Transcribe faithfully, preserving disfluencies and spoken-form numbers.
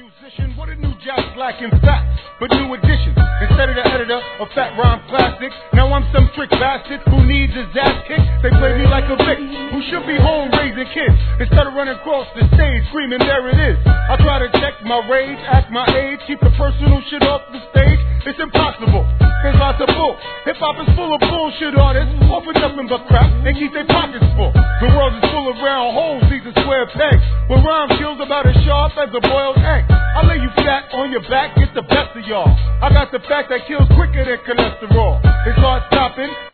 musician, what a new jack lacking fat, but new addition. Instead of the editor of Fat Rhyme Classics, now I'm some trick bastard who needs his ass kicked. They play me like a Vic, who should be home raising kids. Instead of running across the stage screaming, there it is. I try to check my rage, act my age, keep the personal shit off the stage. It's impossible, there's lots of bull. Hip-hop is full of bullshit artists, offer nothing but crap, and keep their pockets full. The world is full of round holes, these are square pegs. When rhyme kills about as sharp as a boiled egg, I lay you flat on your back, get the best of y'all. I got the fact that kills quicker than cholesterol. It's hard stopping.